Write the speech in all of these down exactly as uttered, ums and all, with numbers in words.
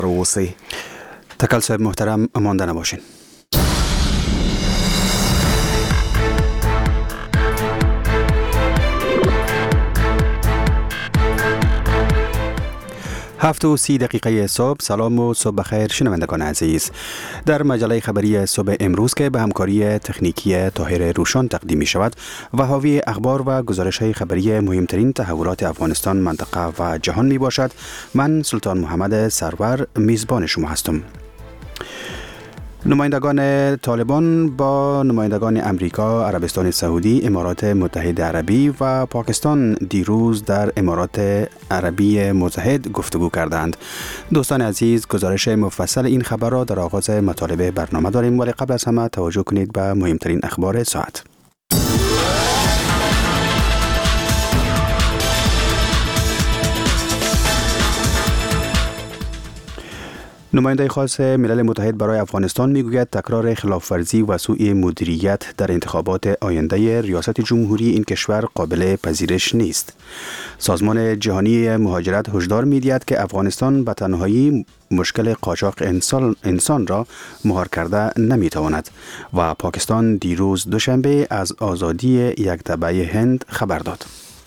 روسی. تکل صاحب محترم امانده نباشین. هفت و سی دقیقه صبح. سلام و صبح بخیر شنوندگان عزیز. در مجله خبری صبح امروز که به همکاری تکنیکی طاهر روشان تقدیم می شود و حاوی اخبار و گزارش های خبری مهمترین تحولات افغانستان، منطقه و جهان می باشد. من سلطان محمد سرور میزبان شما هستم. نمایندگان طالبان با نمایندگان امریکا، عربستان سعودی، امارات متحده عربی و پاکستان دیروز در امارات عربی متحد گفتگو کردند. دوستان عزیز، گزارش مفصل این خبر را در آغاز مطالب برنامه داریم، ولی قبل از همه توجه کنید به مهمترین اخبار ساعت. نماینده خاص ملل متحد برای افغانستان میگوید تکرار خلاف‌ورزی و سوء مدیریت در انتخابات آینده ریاست جمهوری این کشور قابل پذیرش نیست. سازمان جهانی مهاجرت هشدار می‌دهد که افغانستان به تنهایی مشکل قاچاق انسان, انسان را مهار کرده نمی‌تواند و پاکستان دیروز دوشنبه از آزادی یک تبع هند خبر داد.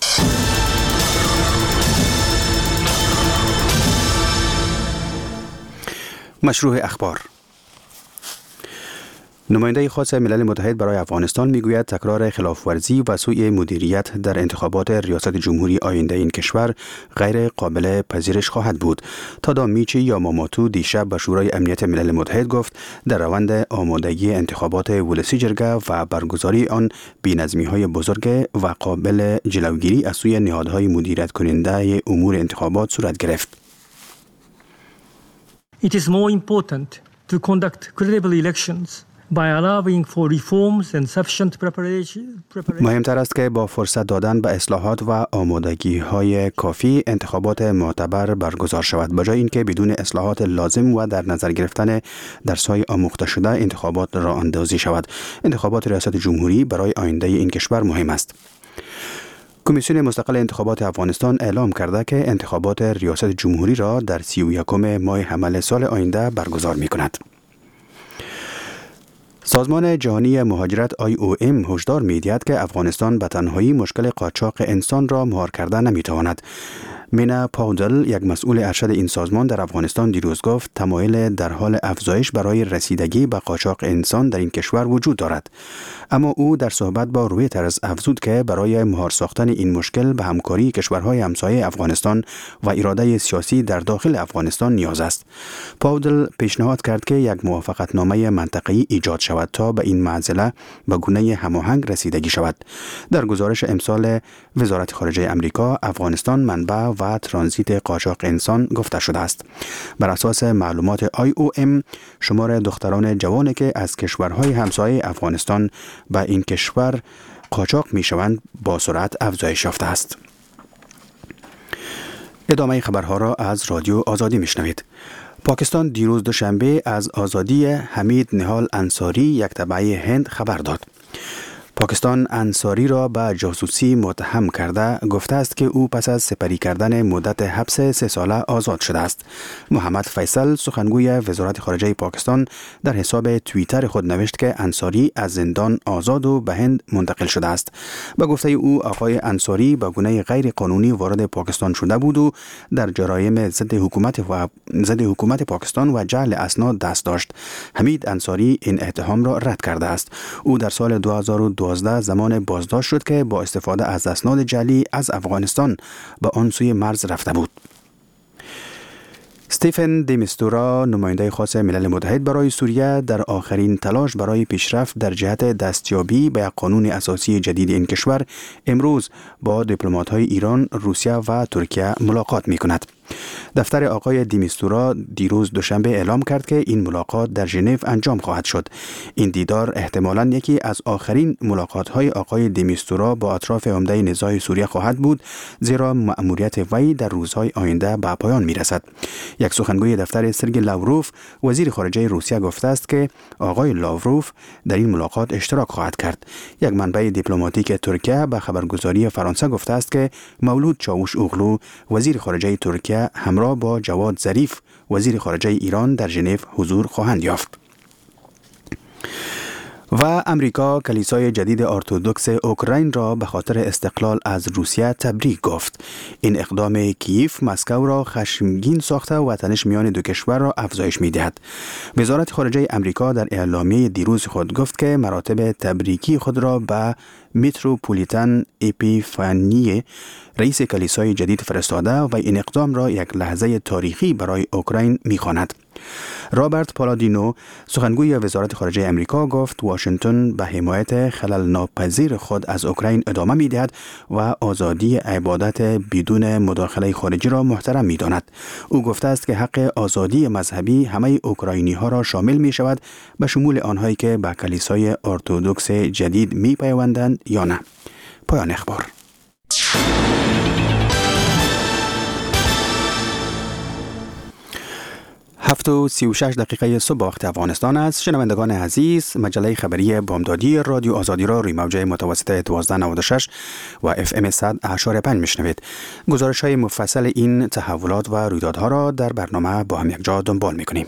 مشروع اخبار. نماینده خاص ملل متحد برای افغانستان میگوید تکرار خلاف‌ورزی و سوء مدیریت در انتخابات ریاست جمهوری آینده این کشور غیر قابل پذیرش خواهد بود. تادامیچی یاماماتو دیشب به شورای امنیت ملل متحد گفت در روند آمادگی انتخابات ولسی جرگه و برگزاری آن بی‌نظمی‌های بزرگ و قابل جلوگیری از سوی نهادهای مدیریت کننده امور انتخابات صورت گرفت. It is more important to conduct credible elections by allowing for reforms and sufficient preparation. مهمتر است که با فرصت دادن به اصلاحات و آمادگی های کافی انتخابات معتبر برگزار شود، بجای اینکه بدون اصلاحات لازم و در نظر گرفتن درس‌های آموخته شده انتخابات راه اندازی شود. انتخابات ریاست جمهوری برای آینده این کشور مهم است. کمیسیون مستقل انتخابات افغانستان اعلام کرده که انتخابات ریاست جمهوری را در سی و یکم ماه حمل سال آینده برگزار می کند. سازمان جهانی مهاجرت آی او ام هشدار می دهد که افغانستان به تنهایی مشکل قاچاق انسان را مهار کرده نمی تواند. مینا پاودل، یک مسئول ارشد این سازمان، در افغانستان دیروز گفت تمایل در حال افزایش برای رسیدگی به قاچاق انسان در این کشور وجود دارد. اما او در صحبت با رویترز افزود که برای مهار ساختن این مشکل به همکاری کشورهای همسایه افغانستان و اراده سیاسی در داخل افغانستان نیاز است. پاودل پیشنهاد کرد که یک موافقتنامه منطقه‌ای ایجاد شود تا به این معضله به گونه هماهنگ رسیدگی شود. در گزارش امسال وزارت خارجه امریکا، افغانستان منبع و ترانزیت قاچاق انسان گفته شده است. بر اساس معلومات آی او ام، شمار دختران جوانی که از کشورهای همسایه افغانستان به این کشور قاچاق می شوند با سرعت افزایش یافته است. ادامه خبرها را از رادیو آزادی می شنوید. پاکستان دیروز دوشنبه از آزادی حمید نهال انصاری، یک تبع هند، خبر داد. پاکستان انصاری را به جاسوسی متهم کرده گفته است که او پس از سپری کردن مدت حبس سه ساله آزاد شده است. محمد فیصل، سخنگوی وزارت خارجه پاکستان، در حساب توییتر خود نوشت که انصاری از زندان آزاد و به هند منتقل شده است. به گفته او، آقای انصاری به گونه غیر قانونی وارد پاکستان شده بود و در جرایم ضد حکومت و ضد حکومت پاکستان و جعل اسناد دست داشت. حمید انصاری این اتهام را رد کرده است. او در سال دو هزار و دوازده زمان بازداشت شد که با استفاده از اسناد جعلی از افغانستان به آن سوی مرز رفته بود. استیفن دی میستورا، نماینده خاص ملل متحد برای سوریه، در آخرین تلاش برای پیشرفت در جهت دستیابی به قانون اساسی جدید این کشور، امروز با دیپلمات‌های ایران، روسیه و ترکیه ملاقات می‌کند. دفتر آقای دیمیستورا دیروز دوشنبه اعلام کرد که این ملاقات در ژنو انجام خواهد شد. این دیدار احتمالاً یکی از آخرین ملاقات‌های آقای دیمیستورا با اطراف عمده نزاع سوریه خواهد بود، زیرا مأموریت وی در روزهای آینده به پایان می‌رسد. یک سخنگوی دفتر سرگئی لاوروف، وزیر خارجه روسیه، گفته است که آقای لاوروف در این ملاقات اشتراک خواهد کرد. یک منبع دیپلماتیک ترکیه به خبرگزاری فرانسه گفته است که مولود چاوش اوغلو، وزیر خارجه ترکیه، که همراه با جواد ظریف وزیر خارجه ایران در ژنو حضور خواهند یافت. و امریکا کلیسای جدید ارتدوکس اوکراین را به خاطر استقلال از روسیه تبریک گفت. این اقدام کیف مسکو را خشمگین ساخته و تنش میان دو کشور را افزایش می‌دهد. وزارت خارجه امریکا در اعلامیه دیروز خود گفت که مراتب تبریکی خود را به متروپولیتن اپیفانی رئیس کلیسای جدید فرستاده و این اقدام را یک لحظه تاریخی برای اوکراین می‌خواند. رابرت پالادینو سخنگوی وزارت خارجه امریکا گفت واشنگتن به حمایت خلل ناپذیر خود از اوکراین ادامه می‌دهد و آزادی عبادت بدون مداخله خارجی را محترم می‌داند. او گفته است که حق آزادی مذهبی همه اوکراینی‌ها را شامل می‌شود، به شمول آنهایی که به کلیسای ارتدوکس جدید می‌پیوندند یا نه. پایان اخبار. هفت و سی و شش دقیقه صبح وقت افغانستان است. شنوندگان عزیز، مجله خبری بامدادی رادیو آزادی را روی موج متوسط دوازده نود و شش و اف ام صد و هشت و پنج میشنوید. گزارش های مفصل این تحولات و رویدادها را در برنامه با هم یکجا دنبال میکنیم.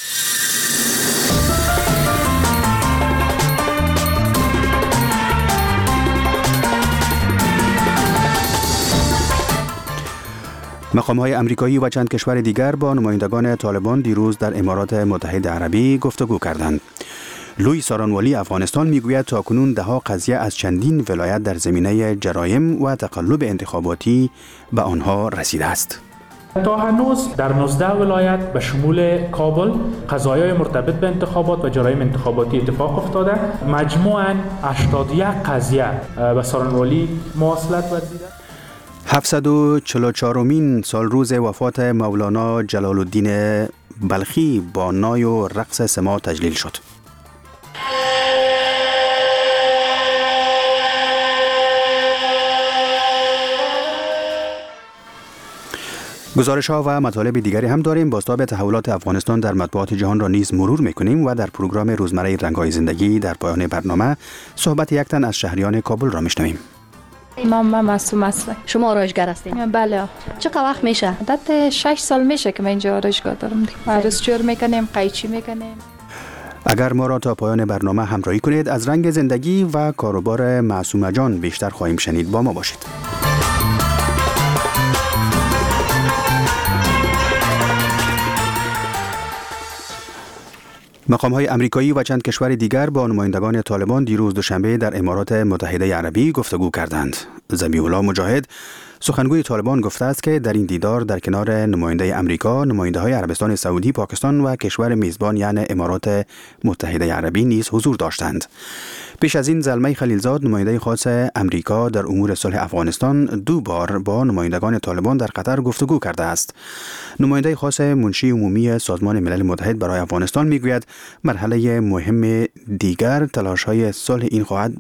مقام‌های امریکایی و چند کشور دیگر با نمایندگان طالبان دیروز در امارات متحده عربی گفتگو کردند. لوی سارانوالی افغانستان میگوید تاکنون دهها قضیه از چندین ولایت در زمینه جرایم و تقلب انتخاباتی به آنها رسیده است. تا هنوز در نوزده ولایت به شمول کابل قضایای مرتبط به انتخابات و جرایم انتخاباتی اتفاق افتاده. مجموعاً هشتاد و یک قضیه به سارانوالی مواصلت ورزیده. هفتصد و چهل و چهارمین سال روز وفات مولانا جلال الدین بلخی با نای و رقص سما تجلیل شد. گزارش ها و مطالب دیگری هم داریم. بازتاب تحولات افغانستان در مطبوعات جهان را نیز مرور میکنیم و در پروگرام روزمره رنگ‌های زندگی در پایان برنامه صحبت یک تن از شهریان کابل را میشنویم. من معصوم هستم. شما آرایشگر هستین؟ بله. چقدر وقت میشه؟ عادت شش سال میشه که من اینجا آرایشگاه دارم. عروس جور میکنیم، قیچی میکنیم. اگر ما را تا پایان برنامه همراهی کنید از رنگ زندگی و کاروبار معصومه جان بیشتر خواهیم شنید. با ما باشید. مقام‌های امریکایی و چند کشور دیگر با نمایندگان طالبان دیروز دوشنبه در امارات متحده عربی گفتگو کردند. ذبیح الله مجاهد سخنگوی طالبان گفته است که در این دیدار در کنار نماینده امریکا، نماینده‌های عربستان سعودی، پاکستان و کشور میزبان یعنی امارات متحده عربی نیز حضور داشتند. پیش از این زلمه خلیلزاد نماینده خاص امریکا در امور صلح افغانستان دو بار با نمایندگان طالبان در قطر گفتگو کرده است. نماینده خاص منشی عمومی سازمان ملل متحد برای افغانستان میگوید مرحله مهم دیگر تلاش‌های صلح این خواهد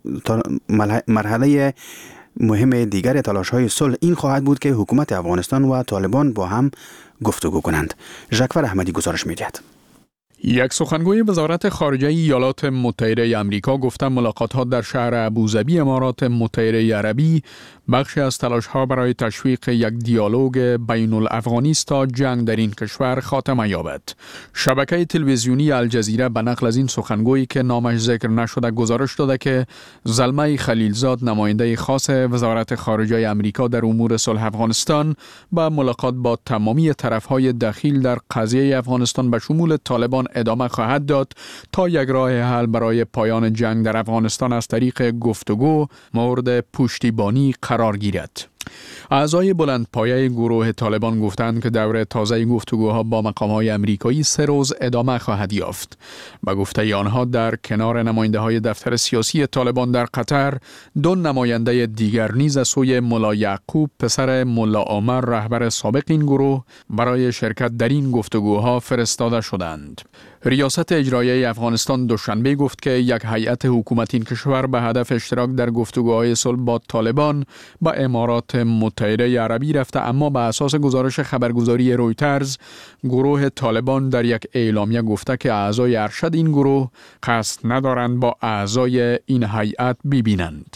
مرحله مهم دیگر تلاش‌های صلح این خواهد بود که حکومت افغانستان و طالبان با هم گفتگو کنند. ژکفر احمدی گزارش می‌دهد. یک سخنگوی وزارت خارجه ایالات متحده آمریکا گفته ملاقات‌ها در شهر ابوظبی امارات متحده عربی بخشی از تلاش‌ها برای تشویق یک دیالوگ بین الافغانی است تا جنگ در این کشور خاتمه یابد. شبکه تلویزیونی الجزیره به نقل از این سخنگویی که نامش ذکر نشده گزارش داده که زلمه خلیلزاد نماینده خاص وزارت خارجه آمریکا در امور صلح افغانستان با ملاقات با تمامی طرف‌های دخیل در قضیه افغانستان به شمول طالبان ادامه خواهد داد تا یک راه حل برای پایان جنگ در افغانستان از طریق گفتگو مورد پشتیبانی قرار گیرد. اعضای بلندپایه گروه طالبان گفتند که دور تازه گفتگوها با مقام‌های امریکایی سه روز ادامه خواهد یافت. به گفته آنها در کنار نماینده‌های دفتر سیاسی طالبان در قطر، دو نماینده دیگر نیز از سوی ملا یعقوب پسر ملا عمر رهبر سابق این گروه برای شرکت در این گفتگوها فرستاده شدند. ریاست اجرایی افغانستان دوشنبه گفت که یک هیئت حکومتی این کشور به هدف اشتراک در گفتگوهای صلح با طالبان با امارات متحده عربی رفته، اما به اساس گزارش خبرگزاری رویترز گروه طالبان در یک اعلامیه گفته که اعضای ارشد این گروه قصد ندارند با اعضای این هیئت ببینند.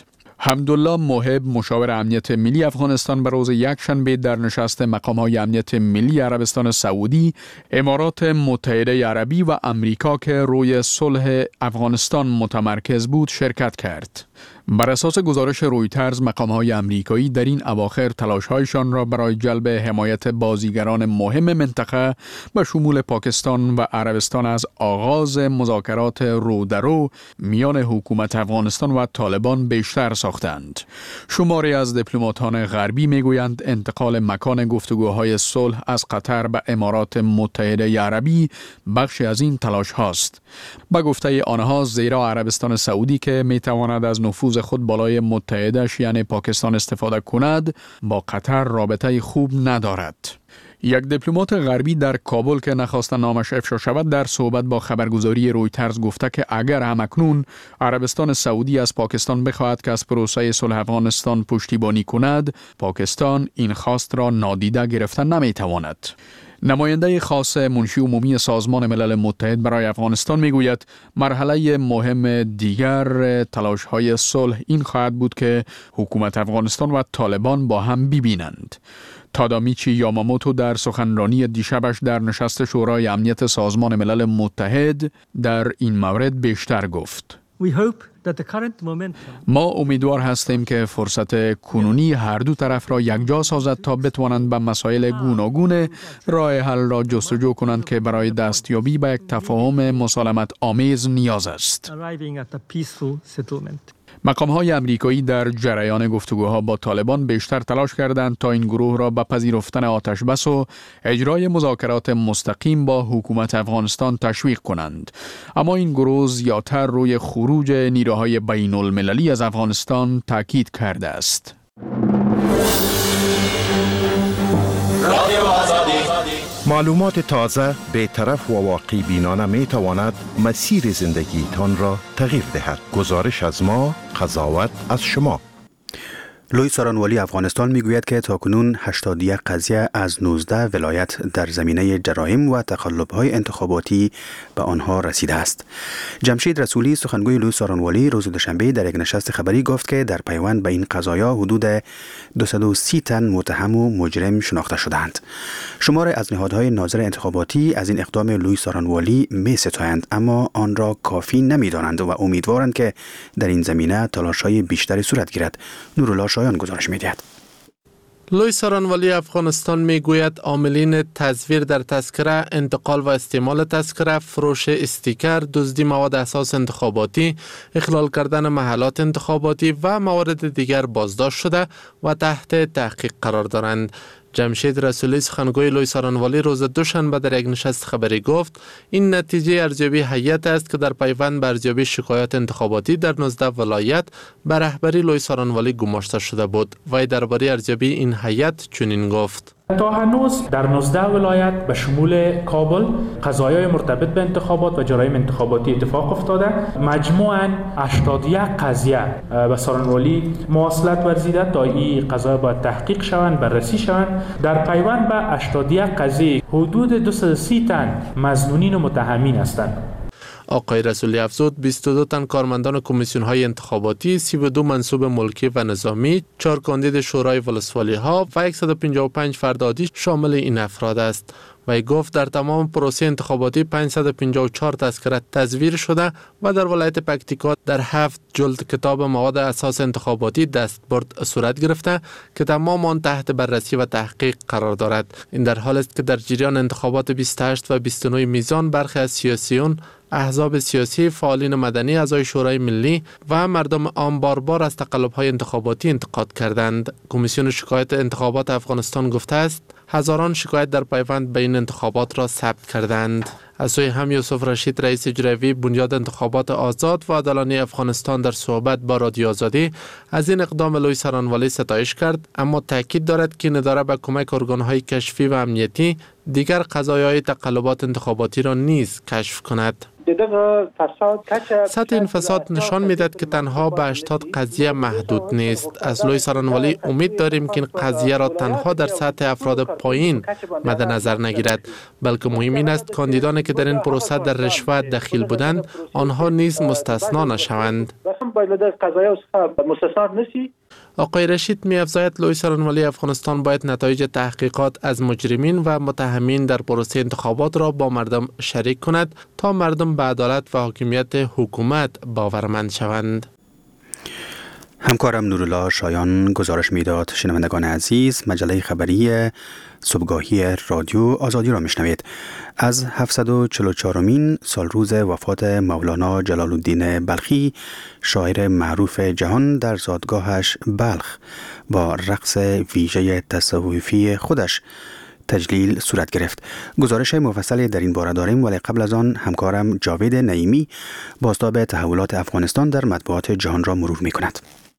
حمدالله محب مشاور امنیت ملی افغانستان به روز یکشنبه در نشست مقام‌های امنیت ملی عربستان سعودی، امارات متحده عربی و امریکا که روی صلح افغانستان متمرکز بود شرکت کرد. بر اساس گزارش رویترز، مقام‌های امریکایی در این اواخر تلاش‌هایشان را برای جلب حمایت بازیگران مهم منطقه به شمول پاکستان و عربستان از آغاز مذاکرات رو در رو میان حکومت افغانستان و طالبان بیشتر ساختند. شماری از دیپلماتان غربی میگویند انتقال مکان گفتگوهای صلح از قطر به امارات متحده عربی بخشی از این تلاش هاست. به گفته آنها، زیرا عربستان سعودی که میتواند از نفوذ خود بالای متحدش یعنی پاکستان استفاده کند، با قطر رابطه خوب ندارد. یک دیپلمات غربی در کابل که نخواست نامش افشا شود، در صحبت با خبرگزاری رویترز گفته که اگر همکنون عربستان سعودی از پاکستان بخواهد که از پروسه صلح افغانستان پشتیبانی کند، پاکستان این خواست را نادیده گرفتن نمیتواند. نماینده خاص منشی عمومی سازمان ملل متحد برای افغانستان میگوید مرحله مهم دیگر تلاش‌های صلح این خواهد بود که حکومت افغانستان و طالبان با هم ببینند. تادامیچی یاماموتو در سخنرانی دیشبش در نشست شورای امنیت سازمان ملل متحد در این مورد بیشتر گفت. ما امیدوار هستیم که فرصت کنونی هر دو طرف را یکجا سازد تا بتوانند به مسائل گوناگون راه حل را جستجو کنند که برای دستیابی به یک تفاهم مسالمت آمیز نیاز است. مقام‌های امریکایی در جریان گفتگوها با طالبان بیشتر تلاش کردند تا این گروه را به پذیرفتن آتش بس و اجرای مذاکرات مستقیم با حکومت افغانستان تشویق کنند. اما این گروه زیادتر روی خروج نیروهای بین المللی از افغانستان تاکید کرده است. معلومات تازه، بی‌طرف و واقع بینانه می تواند مسیر زندگی تان را تغییر دهد. گزارش از ما، قضاوت از شما. لوی سارانوالی افغانستان میگوید که تاکنون هشتاد و یک قضیه از نوزده ولایت در زمینه جرایم و تقلب‌های انتخاباتی به آنها رسیده است. جمشید رسولی سخنگوی لوی سارانوالی روز دوشنبه در یک نشست خبری گفت که در پیوند به این قضایا حدود دویست و سی تن متهم و مجرم شناخته شدند. شمار از نهادهای ناظر انتخاباتی از این اقدام لوی سارانوالی می ستایند، اما آن را کافی نمی‌دانند و امیدوارند که در این زمینه تلاش‌های بیشتری صورت گیرد. نورالله شایان گزارش می‌دهد. لوی سارانوالی افغانستان میگوید عاملین تزویر در تذکره، انتقال و استعمال تذکره، فروش استیکر، دزدی مواد اساس انتخاباتی، اخلال کردن محلات انتخاباتی و موارد دیگر بازداشت شده و تحت تحقیق قرار دارند. جمشید رسولی سخنگوی لوی سارانوالی روز دوشنبه در یک نشست خبری گفت این نتیجه ارزیابی هیئت است که در پیوند به ارزیابی شکایات انتخاباتی در نوزده ولایت به رهبری لوی سارانوالی گماشته شده بود. وی درباره ارزیابی این هیئت چنین گفت: تا هنوز در نوزده ولایت به شمول کابل قضایای مرتبط به انتخابات و جرایم انتخاباتی اتفاق افتاده. مجموعاً هشتاد و یک قضیه به سارانوالی مواصلت ورزیده تا این قضایا باید تحقیق شوند، بررسی شوند. در پیوند به هشتاد و یک قضیه حدود دویست و سی تن مظنونین و متهمین هستند. آقای رسولی افزود بیست و دو تن کارمندان کمیسیون های انتخاباتی، سی و دو منصوب ملکی و نظامی، چهار کاندید شورای ولسوالی ها و صد و پنجاه و پنج فرد عادی شامل این افراد است. وی گفت در تمام پروسه انتخاباتی پانصد و پنجاه و چهار تذکره تزویر شده و در ولایت پکتیکا در هفت جلد کتاب مواد اساس انتخاباتی دستبرد صورت گرفته که تمام آن تحت بررسی و تحقیق قرار دارد. این در حال است که در جریان انتخابات بیست و هشت و بیست و نه میزان برخی از سیاسیون، احزاب سیاسی، فعالین مدنی، اعضای شورای ملی و مردم عام بار بار از تقلب‌های انتخاباتی انتقاد کردند. کمیسیون شکایت انتخابات افغانستان گفته است هزاران شکایت در پیوند به این انتخابات را ثبت کردند. از سوی هم یوسف رشید رئیس اجرایی بنیاد انتخابات آزاد و عادلانه افغانستان در صحبت با رادیو آزادی از این اقدام لوی سارانوالی ستایش کرد، اما تاکید دارد که این اداره به کمک ارگان‌های کشفی و امنیتی دیگر قضایای تقلبات انتخاباتی را نیز کشف کند. سطح این فساد نشان میداد که تنها به هشتاد قضیه محدود نیست. از لوی سارنوالی امید داریم که این قضیه را تنها در سطح افراد پایین مد نظر نگیرد، بلکه مهم این است کاندیدانی که در این پروسه در رشوه دخیل بودند آنها نیز مستثنا نشوند. آقای رشید می افزاید لوی سارنوالی افغانستان باید نتایج تحقیقات از مجرمین و متهمین در پروسه انتخابات را با مردم شریک کند تا مردم به عدالت و حاکمیت حکومت باورمند شوند. همکارم نورالله شایان گزارش میداد. شنوندگان عزیز، مجله خبری صبحگاهی رادیو آزادی را میشنوید. از هفتصد و چهل و چهارمین سال روز وفات مولانا جلال الدین بلخی، شاعر معروف جهان، در زادگاهش بلخ با رقص ویژه تصوفی خودش تجلیل صورت گرفت. گزارش مفصلی در این باره داریم، ولی قبل از آن همکارم جاوید نعیمی بازتاب تحولات افغانستان در مطبوعات جهان را مرور می کند.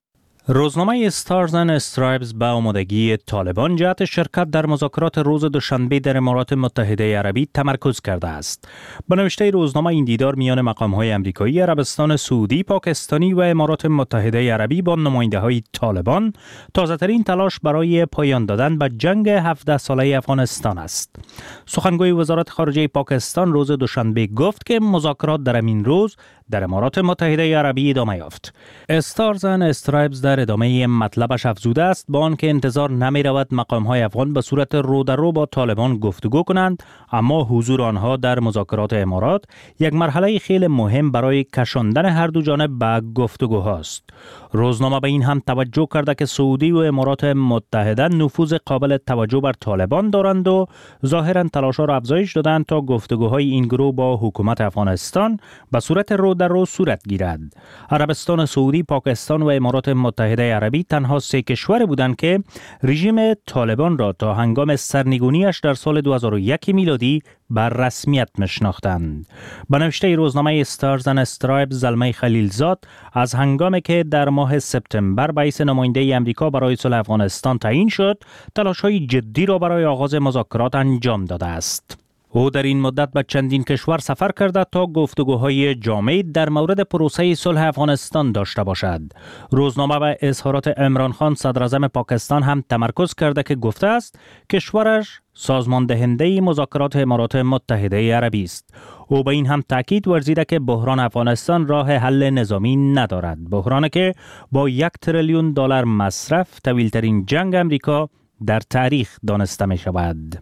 روزنامه استارز اند استرایپز به آمادگی طالبان جهت شرکت در مذاکرات روز دوشنبه در امارات متحده عربی تمرکز کرده است. به نوشته روزنامه، این دیدار میان مقام‌های آمریکایی، عربستان سعودی، پاکستانی و امارات متحده عربی با نماینده‌های طالبان تازه‌ترین تلاش برای پایان دادن به جنگ هفده ساله افغانستان است. سخنگوی وزارت خارجه پاکستان روز دوشنبه گفت که مذاکرات در این روز در امارات متحده عربی ادامه یافت. استارز اند استرایپز در ادامه مطلبش افزوده است با آنکه انتظار نمی رود مقام‌های افغان به صورت رو در رو با طالبان گفتگو کنند، اما حضور آنها در مذاکرات امارات یک مرحله خیلی مهم برای کشاندن هر دو جانب به گفتگوهاست. روزنامه به این هم توجه کرده که سعودی و امارات متحده نفوذ قابل توجه بر طالبان دارند و ظاهراً تلاش‌ها را افزایش دادند تا گفتگوهای این گروه با حکومت افغانستان به صورت رو در رو صورت گیرد. عربستان سعودی، پاکستان و امارات متحده عربی تنها سه کشور بودند که رژیم طالبان را تا هنگام سرنگونیش در سال دو هزار و یک میلادی بر رسمیت میشناختند. به نوشته روزنامه استارز اند استرایپز، زلمه خلیلزاد از هنگامی که در ماه سپتامبر رئیس نماینده آمریکا برای صلح افغانستان تعیین شد، تلاش‌های جدی را برای آغاز مذاکرات انجام داده است. او در این مدت به چندین کشور سفر کرده تا گفتگوهای جامع در مورد پروسه صلح افغانستان داشته باشد. روزنامه به اظهارات عمران خان صدراعظم پاکستان هم تمرکز کرده که گفته است کشورش سازمان دهنده مذاکرات امارات متحده عربی است. او به این هم تاکید ورزیده که بحران افغانستان راه حل نظامی ندارد. بحرانی که با یک تریلیون دلار مصرف طویل‌ترین جنگ امریکا در تاریخ دانسته می شود.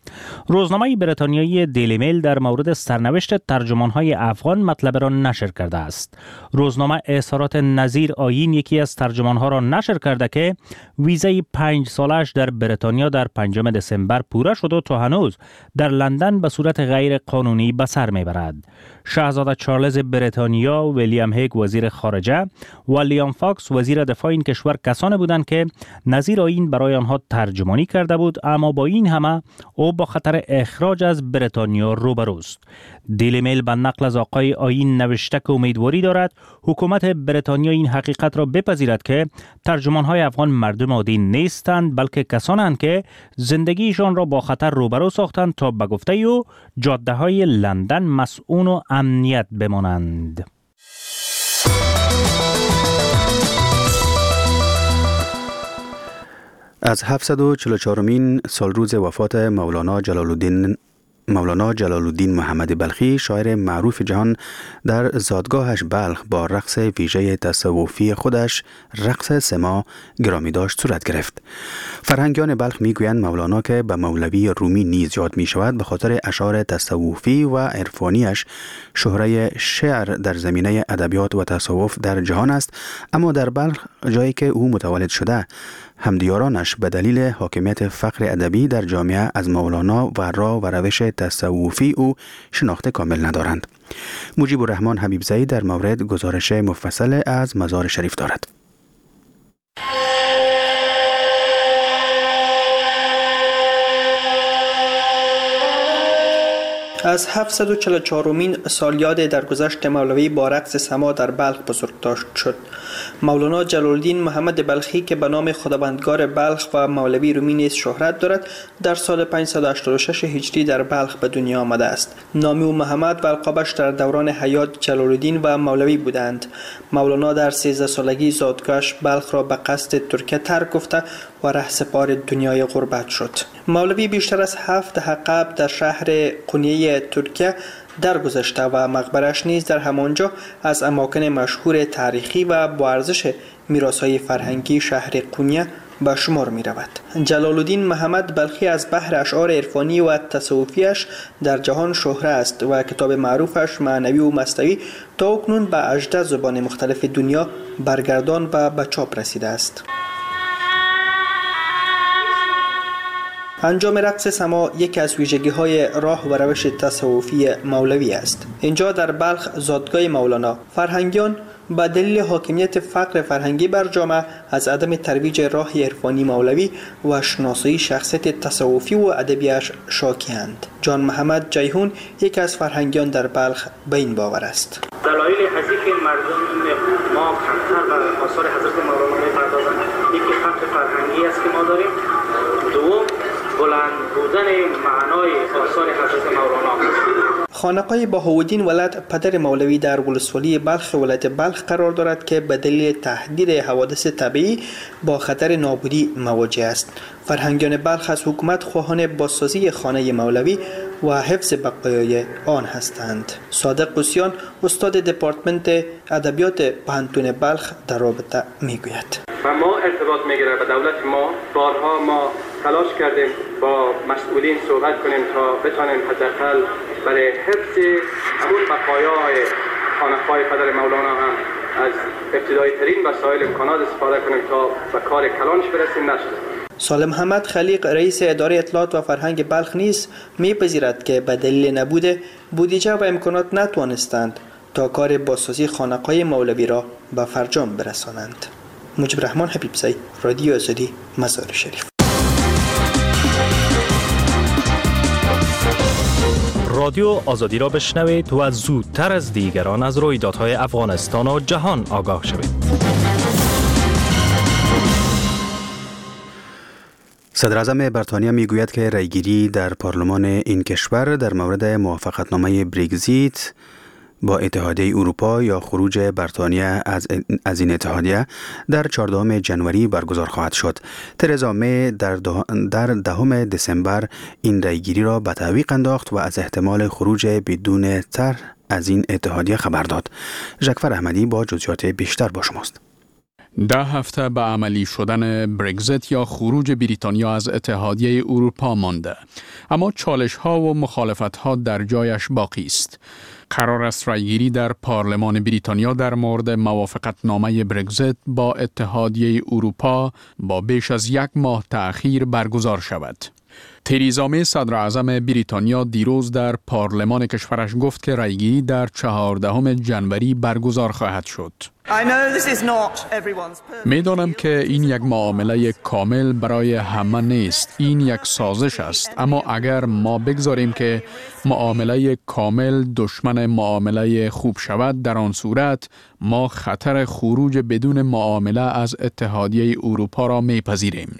روزنامه بریتانیایی دیلی میل در مورد سرنوشت ترجمان‌های افغان مطلب را نشر کرده است. روزنامه اظهارات نظیر آیین، یکی از ترجمان‌ها، را نشر کرده که ویزای پنج سالش در بریتانیا در پنجم دسامبر پوره شد و تا هنوز در لندن به صورت غیر قانونی به سر میبرد. شاهزاده چارلز بریتانیا، ویلیام هیگ وزیر خارجه و لیام فاکس وزیر دفاع این کشور کسانی بودند که نظیر آیین برای آنها ترجمانی کرده بود، اما با این همه او با خطر اخراج از بریتانیا روبروست. دیلی میل به نقل از آقای آیین نوشته که امیدواری دارد حکومت بریتانیا این حقیقت را بپذیرد که ترجمان‌های افغان مردم عادی نیستند، بلکه کسانند که زندگیشان را با خطر روبرو ساختند تا به گفته او جاده‌های لندن مسئول و امنیت بمانند. از هفتصد و چهل و چهارمین سال روز وفات مولانا جلال الدین مولانا جلال الدین محمد بلخی، شاعر معروف جهان، در زادگاهش بلخ با رقص ویژه تصوفی خودش رقص سما گرامی داشت صورت گرفت. فرهنگیان بلخ میگویند مولانا که به مولوی رومی نیز یاد می شود به خاطر اشعار تصوفی و عرفانیش شهره شعر در زمینه ادبیات و تصوف در جهان است، اما در بلخ، جایی که او متولد شده، همدیارانش به دلیل حاکمیت فقر ادبی در جامعه از مولانا و راه و روش تصوفی او شناخت کامل ندارند. مجیب الرحمن حبیبزایی در مورد گزارش مفصل از مزار شریف دارد. از هفتصد و چهل و چهارمین سالیاد درگذشت مولوی با رقص سما در بلخ بزرگداشت شد. مولانا جلال الدین محمد بلخی که به نام خداوندگار بلخ و مولوی رومی نیز شهرت دارد، در سال پانصد و هشتاد و شش هجری در بلخ به دنیا آمده است. نام او محمد و القابش در دوران حیات جلال الدین و مولوی بودند. مولانا در سیزده سالگی زادگاهش بلخ را به قصد ترکیه ترک گفته و رهسپار دنیای غربت شد. مولوی بیشتر از هفت دهه قبل در شهر قونیه ترکیه درگذشته و مقبرش نیز در همانجا از اماکن مشهور تاریخی و با ارزش میراث‌های فرهنگی شهر قونیه به شمار می رود. جلال الدین محمد بلخی از بحر اشعار عرفانی و تصوفیش در جهان شهره است و کتاب معروفش معنوی و مستوی تا اکنون به هجده زبان مختلف دنیا برگردان و به چاپ رسیده است. انجام رقص سما یکی از ویژگی‌های راه و روش تصوفی مولوی است. اینجا در بلخ زادگاه مولانا، فرهنگیان با دلیل حاکمیت فقر فرهنگی بر جامعه از عدم ترویج راه عرفانی مولوی و شناسایی شخصیت تصوفی و ادبیش شاکی‌اند. جان محمد جیهون یکی از فرهنگیان در بلخ به این باور است. دلایل هستی که مردم ما کمتر به آثار حضرت مولانا می‌پردازند، یکی فقر فرهنگی است که ما داریم، دوم بلند بودن معنای آثار حضرت مولانا. خانقاه بهاءالدین ولد پدر مولوی در ولسوالی بلخ ولایت بلخ قرار دارد که به دلیل تهدید حوادث طبیعی با خطر نابودی مواجه است. فرهنگیان بلخ از حکومت خواهان بازسازی خانه مولوی و حفظ بقایای آن هستند. صادق قصیان استاد دپارتمنت ادبیات پانتون بلخ در رابطه میگوید. و ما ارتباط میگیره به دولت ما، بارها ما تلاش کردیم با مسئولین صحبت کنیم تا بتانیم حداقل برای حفظ همون بقایای خانقاه پدر مولانا هم از ابتدایی ترین وسایل امکانات استفاده کنیم تا به کار کلانش برسیم. نشد. سالم حمد خلیق رئیس اداره اطلاعات و فرهنگ بلخ نیز میپذیرد که به دلیل نبود بودجه و امکانات نتوانستند تا کار بازسازی خانقاه مولوی را به فرجام برسانند. مجیب رحمان حبیبزی، رادیو آزادی، مزار شریف. رادیو آزادی را بشنوید و زودتر از دیگران از رویدادهای افغانستان و جهان آگاه شوید. صدر اعظم بریتانیا میگوید که رأیگیری در پارلمان این کشور در مورد موافقتنامه برگزیت با اتحادیه اروپا یا خروج بریتانیا از از این اتحادیه در چهاردهم ژانویه برگزار خواهد شد. ترزا می در در دهم دسامبر این رأیگیری را به تعویق انداخت و از احتمال خروج بدون طرح از این اتحادیه خبر داد. ژکفر احمدی با جزئیات بیشتر با شماست. ده هفته به عملی شدن برگزیت یا خروج بریتانیا از اتحادیه اروپا مانده، اما چالش ها و مخالفت ها در جایش باقی است. قرار است رأیگیری در پارلمان بریتانیا در مورد موافقتنامه برگزیت با اتحادیه اروپا با بیش از یک ماه تأخیر برگزار شود. تریزا می صدر اعظم بریتانیا دیروز در پارلمان کشورش گفت که رأیگیری در چهاردهم ژانویه برگزار خواهد شد. میدانم که این یک معامله کامل برای همه نیست. این یک سازش است. اما اگر ما بگذاریم که معامله کامل دشمن معامله خوب شود، در آن صورت ما خطر خروج بدون معامله از اتحادیه اروپا را میپذیریم.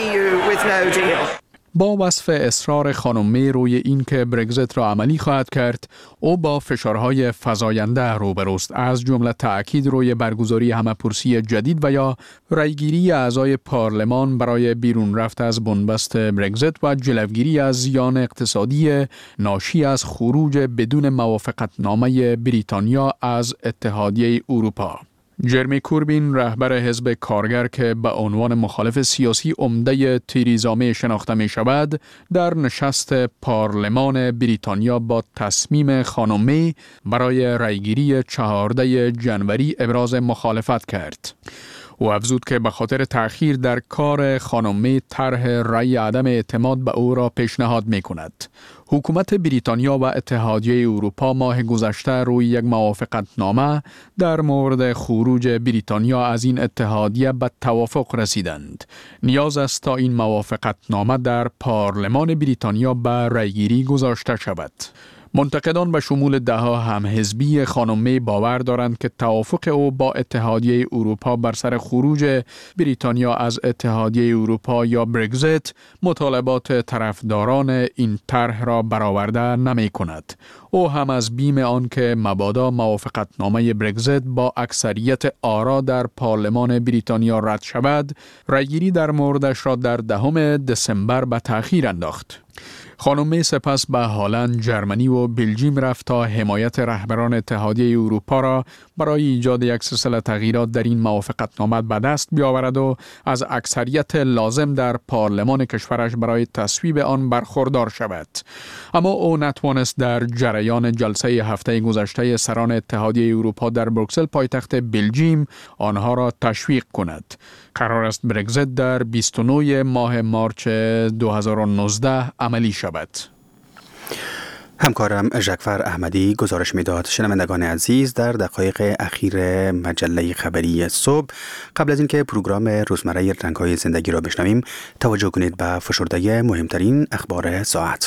با وصف اصرار خانم می روی این که برگزیت را عملی خواهد کرد، او با فشارهای فزاینده روبروست، از جمله تأکید روی برگزاری همه‌پرسی جدید و یا رأیگیری اعضای پارلمان برای بیرون رفت از بنبست برگزیت و جلوگیری از زیان اقتصادی ناشی از خروج بدون موافقتنامه بریتانیا از اتحادیه اروپا. جرمی کوربین رهبر حزب کارگر که به عنوان مخالف سیاسی عمده تریزا می شناخته می شود، در نشست پارلمان بریتانیا با تصمیم خانم می برای رأیگیری چهاردهم ژانویه ابراز مخالفت کرد. او افزود که به خاطر تأخیر در کار خانم می طرح رأی عدم اعتماد به او را پیشنهاد می کند. حکومت بریتانیا و اتحادیه اروپا ماه گذشته روی یک موافقتنامه در مورد خروج بریتانیا از این اتحادیه به توافق رسیدند. نیاز است تا این موافقتنامه در پارلمان بریتانیا به رأیگیری گذاشته شود. منتقدان به شمول دهها همحزبی خانم می باور دارند که توافق او با اتحادیه اروپا بر سر خروج بریتانیا از اتحادیه اروپا یا برگزیت مطالبات طرفداران این طرح را برآورده نمی کند. او هم از بیم آن که مبادا موافقتنامه برگزیت با اکثریت آرا در پارلمان بریتانیا رد شود، رأیگیری در موردش را در دهم دسامبر به تأخیر انداخت. خانم می سپس به هلند، جرمنی و بلژیم رفت تا حمایت رهبران اتحادیه اروپا را برای ایجاد یک سلسله تغییرات در این موافقتنامه به دست بیاورد و از اکثریت لازم در پارلمان کشورش برای تصویب آن برخوردار شود. اما او نتوانست در جریان جلسه هفته گذشته سران اتحادیه اروپا در بروکسل پایتخت بلژیم آنها را تشویق کند. قرار است برگزیت در بیست و نه ماه مارچ دو هزار و نوزده عملی شود. همکارم ژکفر احمدی گزارش میداد. شنوندگان عزیز، در دقایق اخیر مجله خبری صبح قبل از اینکه پروگرام روزمره رنگ‌های زندگی را بشنویم، توجه کنید به فشرده مهمترین اخبار ساعت.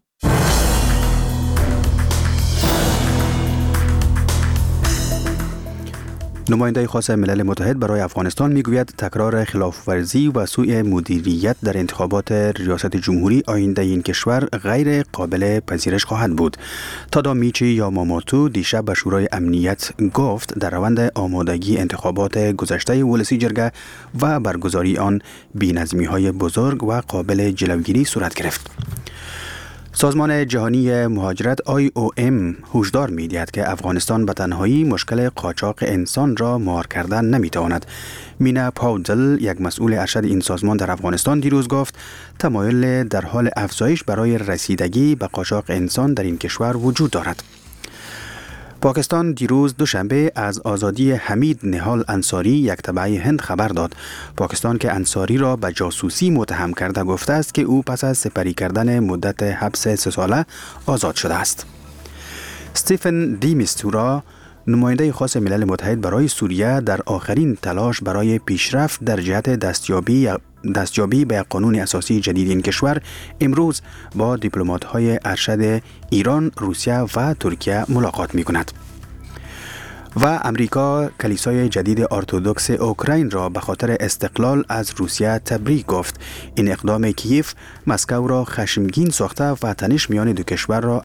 نماینده خاص ملل متحد برای افغانستان میگوید تکرار خلاف‌ورزی و سوء مدیریت در انتخابات ریاست جمهوری آینده این کشور غیر قابل پذیرش خواهد بود. تادامیچی یاماموتو دیشب به شورای امنیت گفت در روند آمادگی انتخابات گذشته ولسی جرگه و برگزاری آن بی‌نظمی‌های بزرگ و قابل جلوگیری صورت گرفت. سازمان جهانی مهاجرت آی او ام هشدار می‌دهد که افغانستان به تنهایی مشکل قاچاق انسان را مهار کردن نمی‌تواند. مینا پاودل، یک مسئول ارشد این سازمان در افغانستان، دیروز گفت تمایل در حال افزایش برای رسیدگی به قاچاق انسان در این کشور وجود دارد. پاکستان دیروز دوشنبه از آزادی حمید نهال انصاری، یک تبع هند، خبر داد. پاکستان که انصاری را به جاسوسی متهم کرده گفته است که او پس از سپری کردن مدت حبس سه ساله آزاد شده است. استیفن دی میستورا، نماینده خاص ملل متحد برای سوریه، در آخرین تلاش برای پیشرفت در جهت دستیابی دستیابی به قانون اساسی جدید این کشور، امروز با دیپلمات‌های ارشد ایران، روسیه و ترکیه ملاقات می‌کند. و امریکا کلیسای جدید ارتدوکس اوکراین را به خاطر استقلال از روسیه تبریک گفت. این اقدام کیف مسکو را خشمگین ساخته و تنش میان دو کشور را